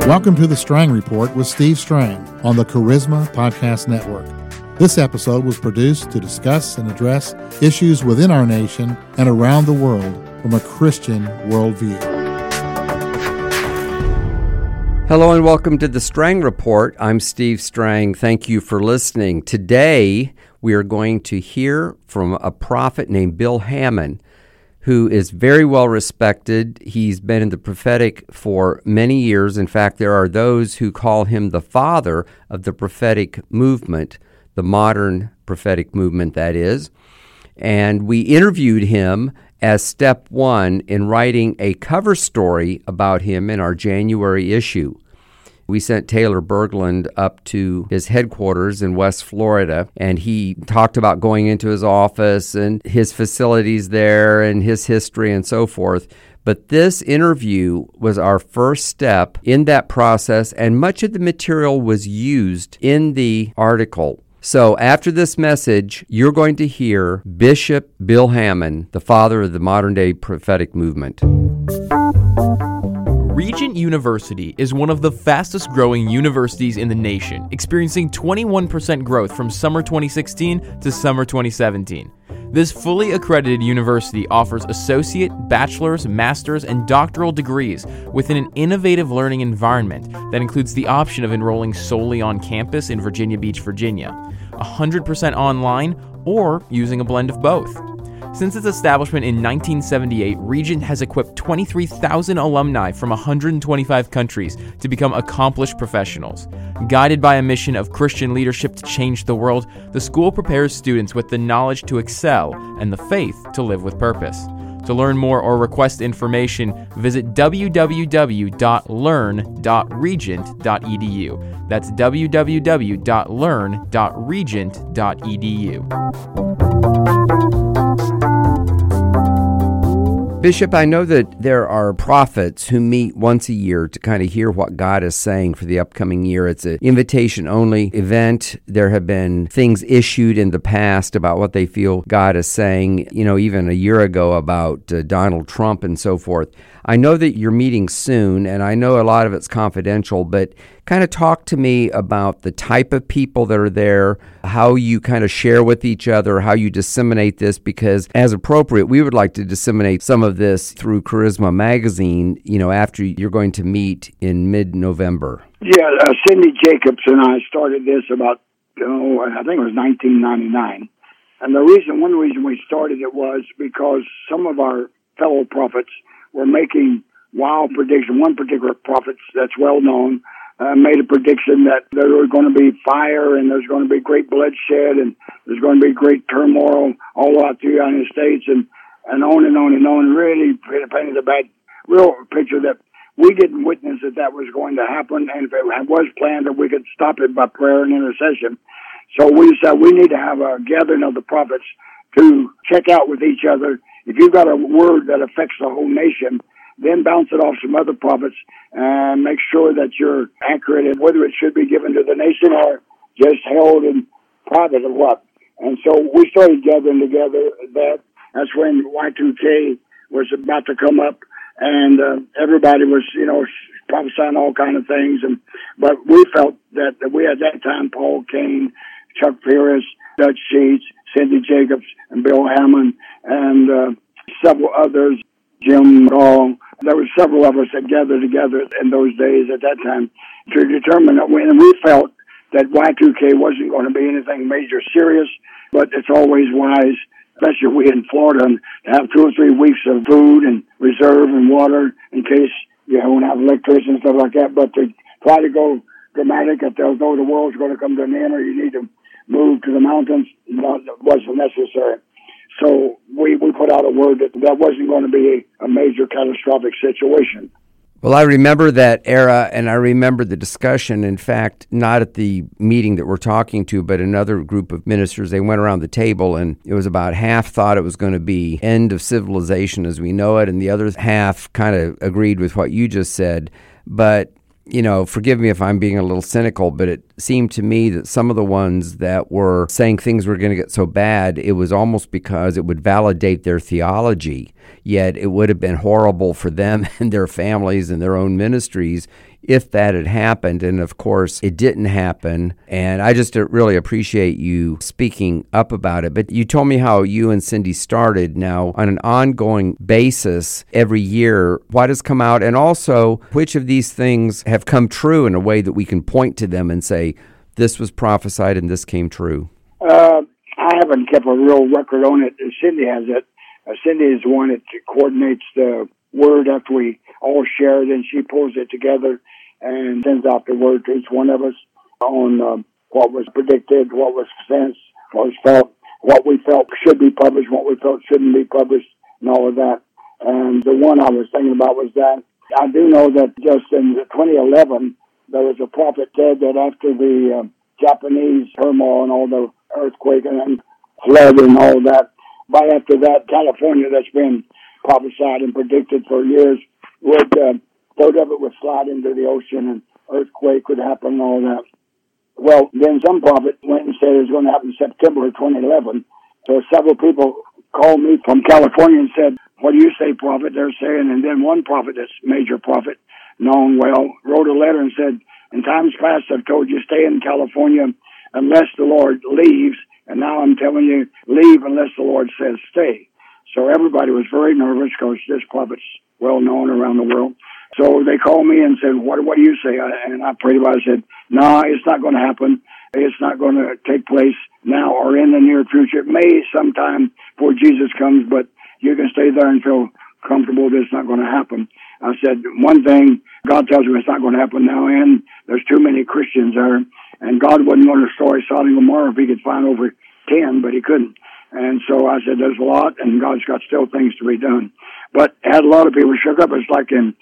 Welcome to the Strang Report with Steve Strang on the Charisma Podcast Network. This episode was produced to discuss and address issues within our nation and around the world from a Christian worldview. Hello and welcome to the Strang Report. I'm Steve Strang. Thank you for listening. Today, we are going to hear from a prophet named Bill Hamon, who is very well respected. He's been in the prophetic for many years. In fact, there are those who call him the father of the prophetic movement, the modern prophetic movement, that is. And we interviewed him as step one in writing a cover story about him in our January issue. We sent Taylor Berglund up to his headquarters in West Florida, and he talked about going into his office and his facilities there and his history and so forth. But this interview was our first step in that process, and much of the material was used in the article. So after this message, you're going to hear Bishop Bill Hamon, the father of the modern-day prophetic movement. Regent University is one of the fastest-growing universities in the nation, experiencing 21% growth from summer 2016 to summer 2017. This fully accredited university offers associate, bachelor's, master's, and doctoral degrees within an innovative learning environment that includes the option of enrolling solely on campus in Virginia Beach, Virginia, 100% online, or using a blend of both. Since its establishment in 1978, Regent has equipped 23,000 alumni from 125 countries to become accomplished professionals. Guided by a mission of Christian leadership to change the world, the school prepares students with the knowledge to excel and the faith to live with purpose. To learn more or request information, visit www.learn.regent.edu. That's www.learn.regent.edu. Bishop, I know that there are prophets who meet once a year to kind of hear what God is saying for the upcoming year. It's an invitation-only event. There have been things issued in the past about what they feel God is saying, even a year ago about Donald Trump and so forth. I know that you're meeting soon, and I know a lot of it's confidential, but kind of talk to me about the type of people that are there, how you kind of share with each other, how you disseminate this, because as appropriate, we would like to disseminate some of this through Charisma Magazine, after you're going to meet in mid-November. Yeah, Cindy Jacobs and I started this about, I think it was 1999. And one reason we started it was because some of our fellow prophets were making wild predictions. One particular prophet that's well known made a prediction that there was going to be fire and there's going to be great bloodshed and there's going to be great turmoil all out through the United States and on and on and on. Really painted a real picture that we didn't witness that was going to happen, and if it was planned, that we could stop it by prayer and intercession. So we said we need to have a gathering of the prophets to check out with each other. If you've got a word that affects the whole nation, then bounce it off some other prophets and make sure that you're accurate in whether it should be given to the nation or just held in private or what. And so we started gathering together. That's when Y2K was about to come up, and everybody was, prophesying all kind of things. But we felt that we at that time, Paul Cain, Chuck Ferris, Dutch Sheets, Cindy Jacobs, and Bill Hamon, and several others, Jim Gall. There were several of us that gathered together in those days at that time to determine that and we felt that Y2K wasn't going to be anything major serious, but it's always wise, especially we in Florida, to have 2 or 3 weeks of food and reserve and water in case you don't have electricity and stuff like that, but to try to go dramatic if though the world's going to come to an end or you need to move to the mountains, wasn't necessary. So we put out a word that wasn't going to be a major catastrophic situation. Well, I remember that era, and I remember the discussion. In fact, not at the meeting that we're talking to, but another group of ministers, they went around the table, and it was about half thought it was going to be end of civilization as we know it, and the other half kind of agreed with what you just said. But forgive me if I'm being a little cynical, but it seemed to me that some of the ones that were saying things were going to get so bad, it was almost because it would validate their theology, yet it would have been horrible for them and their families and their own ministries if that had happened. And of course, it didn't happen. And I just really appreciate you speaking up about it. But you told me how you and Cindy started. Now, on an ongoing basis, every year, what has come out? And also, which of these things have come true in a way that we can point to them and say, this was prophesied and this came true? I haven't kept a real record on it. Cindy has it. Cindy is the one that coordinates the word after we all share it, and she pulls it together and sends out the word to each one of us on what was predicted, what was sensed, what was felt, what we felt should be published, what we felt shouldn't be published, and all of that. And the one I was thinking about was that I do know that just in 2011, there was a prophet said that after the Japanese turmoil and all the earthquake and flood and all that, right after that, California, that's been prophesied and predicted for years, would third of it would slide into the ocean and earthquake would happen and all that. Well, then some prophet went and said it was going to happen in September of 2011. So several people called me from California and said, what do you say, prophet? They're saying, and then one prophet, that's major prophet, known well, wrote a letter and said, in times past I've told you stay in California unless the Lord leaves, and now I'm telling you leave unless the Lord says stay. So everybody was very nervous because this prophet's well known around the world. So they called me and said, what do you say? And I prayed about it. I said, no, it's not going to happen. It's not going to take place now or in the near future. It may sometime before Jesus comes, but you can stay there and feel comfortable that it's not going to happen. I said, one thing, God tells me it's not going to happen now, and there's too many Christians there, and God wouldn't want to destroy Sodom and Gomorrah if he could find over 10, but he couldn't. And so I said, there's a lot, and God's got still things to be done. But had a lot of people shook up. It's like in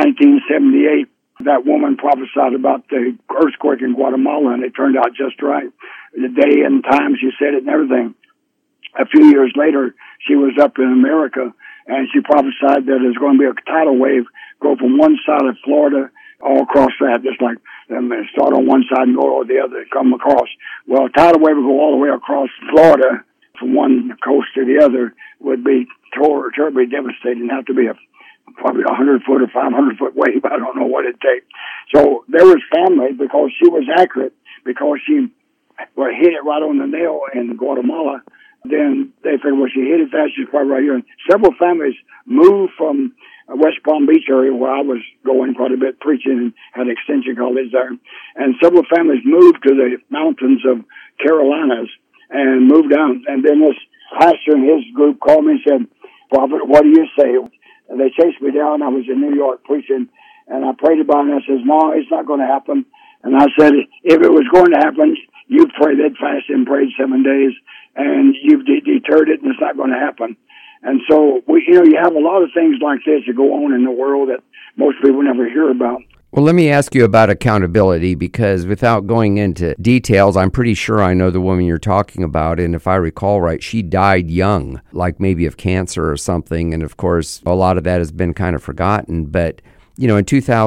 1978, that woman prophesied about the earthquake in Guatemala, and it turned out just right. The day and time she said it and everything. A few years later, she was up in America, and she prophesied that there's going to be a tidal wave go from one side of Florida all across that, just like start on one side and go to the other, come across. Well, a tidal wave would go all the way across Florida from one coast to the other, would be terribly devastating. Have to be probably 100-foot or 500-foot wave. I don't know what it'd take. So there was family, because she was accurate, because she hit it right on the nail in Guatemala. Then they figured, well, she hit it fast, she's probably right here. And several families moved from West Palm Beach area, where I was going quite a bit preaching and had extension college there. And several families moved to the mountains of Carolinas and moved down. And then this pastor and his group called me and said, prophet, what do you say? And they chased me down. I was in New York preaching, and I prayed about it, and I said, no, it's not going to happen. And I said, if it was going to happen, you prayed, they'd fast and prayed 7 days, and you've deterred it, and it's not going to happen. And so, you have a lot of things like this that go on in the world that most people never hear about. Well, let me ask you about accountability, because without going into details, I'm pretty sure I know the woman you're talking about. And if I recall right, she died young, like maybe of cancer or something. And of course, a lot of that has been kind of forgotten. But, in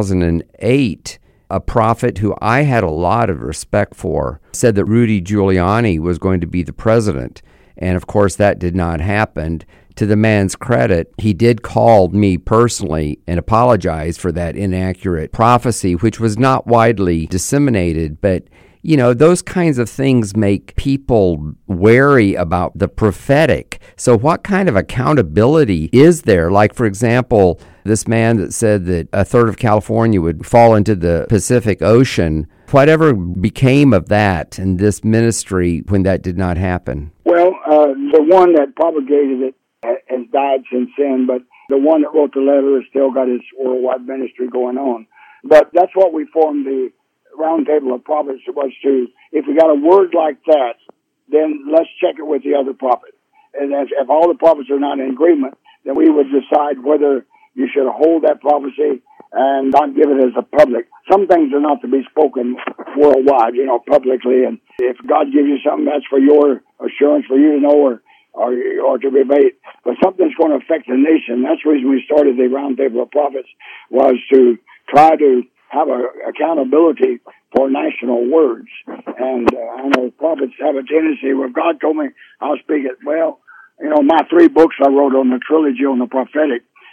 2008, a prophet who I had a lot of respect for said that Rudy Giuliani was going to be the president. And of course, that did not happen. To the man's credit, he did call me personally and apologize for that inaccurate prophecy, which was not widely disseminated. But, those kinds of things make people wary about the prophetic. So what kind of accountability is there? Like, for example, this man that said that a third of California would fall into the Pacific Ocean. Whatever became of that in this ministry when that did not happen? Well, the one that propagated it has died since then, but the one that wrote the letter has still got his worldwide ministry going on. But that's what we formed the Round Table of Prophets, was to, if we got a word like that, then let's check it with the other prophet. And if all the prophets are not in agreement, then we would decide whether you should hold that prophecy and not give it as a public. Some things are not to be spoken worldwide, publicly. And if God gives you something, that's for your assurance, for you to know or to be made. But something's going to affect the nation. That's the reason we started the Round Table of Prophets, was to try to have accountability for national words. And I know prophets have a tendency, well, if God told me, I'll speak it. Well, my 3 books I wrote on the trilogy on the prophetic,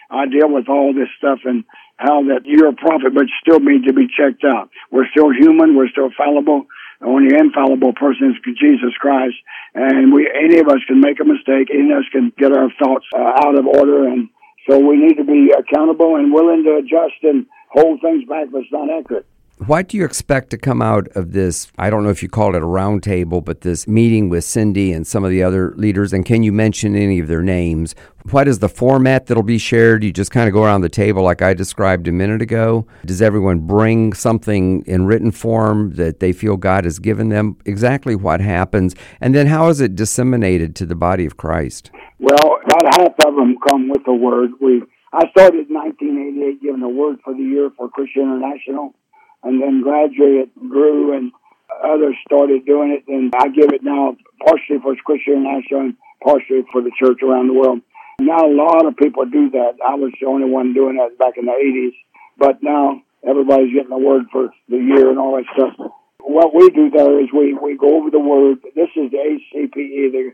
I deal with all this stuff and how that you're a prophet, but still need to be checked out. We're still human. We're still fallible. The only infallible person is Jesus Christ. And any of us can make a mistake. Any of us can get our thoughts out of order. And so we need to be accountable and willing to adjust and hold things back if it's not accurate. What do you expect to come out of this? I don't know if you called it a round table, but this meeting with Cindy and some of the other leaders, and can you mention any of their names? What is the format that'll be shared? You just kind of go around the table like I described a minute ago? Does everyone bring something in written form that they feel God has given them? Exactly what happens? And then how is it disseminated to the body of Christ? Well, about half of them come with the word. I started in 1988 giving a word for the year for Christian International. And then gradually it grew and others started doing it. And I give it now partially for Christian International and partially for the church around the world. Now a lot of people do that. I was the only one doing that back in the 80s. But now everybody's getting a word for the year and all that stuff. What we do there is we go over the word. This is the ACPE,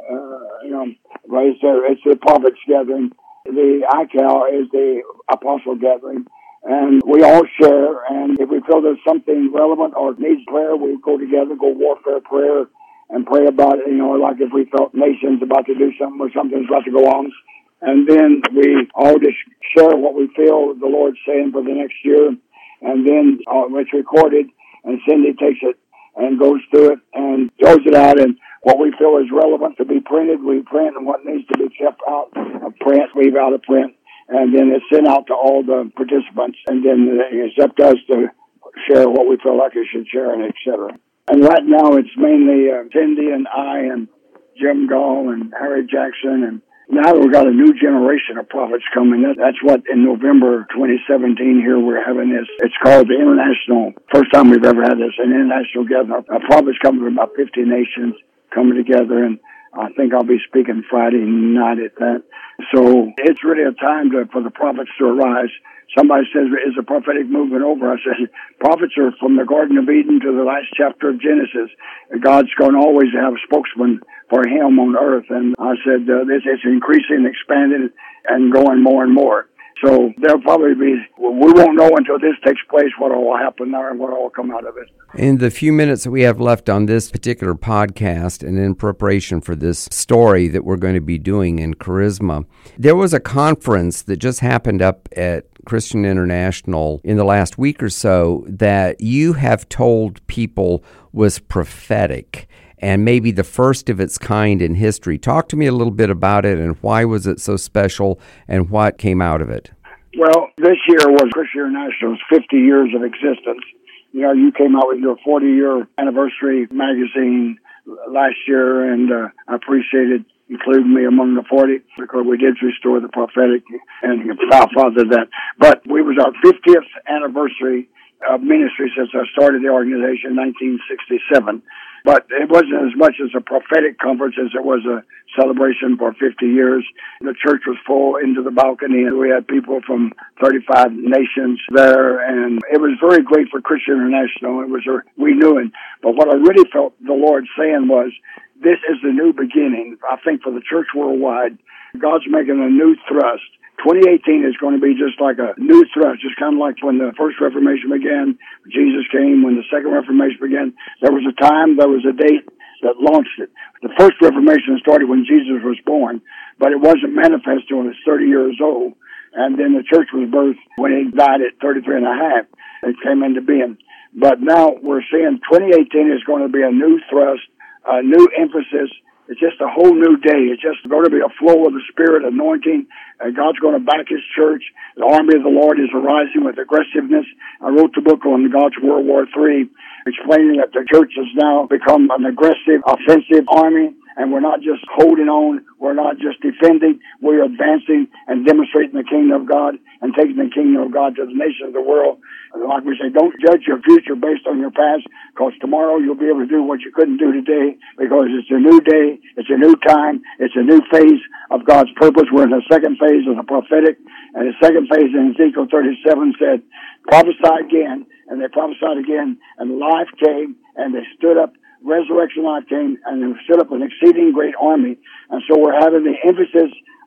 it's the prophets gathering. The ICAL is the apostle gathering. And we all share, and if we feel there's something relevant or needs prayer, we go together, go warfare prayer, and pray about it, like if we felt nation's about to do something or something's about to go on. And then we all just share what we feel the Lord's saying for the next year. And then it's recorded, and Cindy takes it and goes through it and throws it out. And what we feel is relevant to be printed, we print, and what needs to be kept out of print, leave out of print. And then it's sent out to all the participants, and then it's up to us to share what we feel like we should share, and et cetera. And right now it's mainly Cindy and I and Jim Gall and Harry Jackson, and now we've got a new generation of prophets coming. That's what in November 2017 here we're having this. It's called the International, first time we've ever had this, an international gathering. Prophets coming from about 50 nations coming together, and I think I'll be speaking Friday night at that. So it's really a time for the prophets to arise. Somebody says, is a prophetic movement over? I said, prophets are from the Garden of Eden to the last chapter of Genesis. God's going to always have a spokesman for him on earth. And I said, this is increasing, expanding, and going more and more. So there'll probably be, we won't know until this takes place what will happen there and what will come out of it. In the few minutes that we have left on this particular podcast and in preparation for this story that we're going to be doing in Charisma, there was a conference that just happened up at Christian International in the last week or so that you have told people was prophetic and maybe the first of its kind in history. Talk to me a little bit about it and why was it so special and what came out of it? Well, this year was Christian International's 50 years of existence. You came out with your 40-year anniversary magazine last year, and I appreciated including me among the 40 because we did restore the prophetic and father that. But we was our 50th anniversary of ministry since I started the organization in 1967. But it wasn't as much as a prophetic conference as it was a celebration for 50 years. The church was full into the balcony, and we had people from 35 nations there, and it was very great for Christian International. We knew it. But what I really felt the Lord saying was, this is the new beginning. I think for the church worldwide, God's making a new thrust. 2018 is going to be just like a new thrust, just kind of like when the first Reformation began, Jesus came, when the second Reformation began. There was a time, there was a date that launched it. The first Reformation started when Jesus was born, but it wasn't manifest until he was 30 years old. And then the church was birthed when he died at 33 and a half. It came into being. But now we're seeing 2018 is going to be a new thrust, a new emphasis. It's just a whole new day. It's just going to be a flow of the Spirit anointing. God's going to back His church. The army of the Lord is arising with aggressiveness. I wrote the book on God's World War III, explaining that the church has now become an aggressive, offensive army. And we're not just holding on. We're not just defending. We're advancing and demonstrating the kingdom of God and taking the kingdom of God to the nations of the world. Like we say, don't judge your future based on your past, because tomorrow you'll be able to do what you couldn't do today, because it's a new day, it's a new time, it's a new phase of God's purpose. We're in the second phase of the prophetic, and the second phase in Ezekiel 37 said, prophesy again, and they prophesied again, and life came, and they stood up. Resurrection life came, and they stood up an exceeding great army. And so we're having the emphasis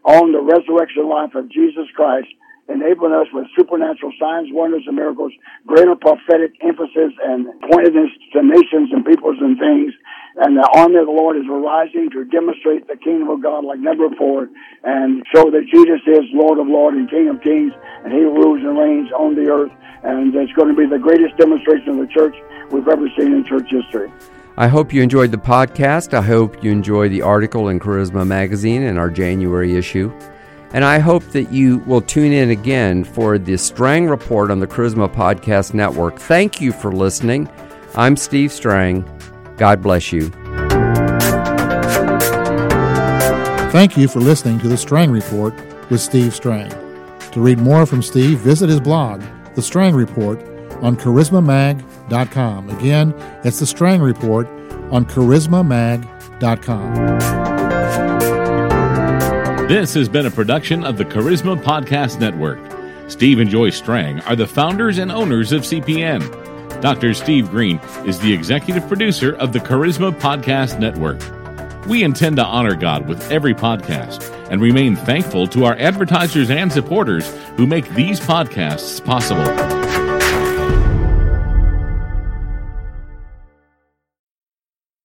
on the resurrection life of Jesus Christ, enabling us with supernatural signs, wonders, and miracles, greater prophetic emphasis and pointedness to nations and peoples and things. And the army of the Lord is arising to demonstrate the kingdom of God like never before and show that Jesus is Lord of Lords and King of Kings, and He rules and reigns on the earth. And it's going to be the greatest demonstration of the church we've ever seen in church history. I hope you enjoyed the podcast. I hope you enjoyed the article in Charisma Magazine in our January issue. And I hope that you will tune in again for the Strang Report on the Charisma Podcast Network. Thank you for listening. I'm Steve Strang. God bless you. Thank you for listening to the Strang Report with Steve Strang. To read more from Steve, visit his blog, The Strang Report, on charismamag.com. Again, it's The Strang Report on charismamag.com. This has been a production of the Charisma Podcast Network. Steve and Joyce Strang are the founders and owners of CPN. Dr. Steve Green is the executive producer of the Charisma Podcast Network. We intend to honor God with every podcast and remain thankful to our advertisers and supporters who make these podcasts possible.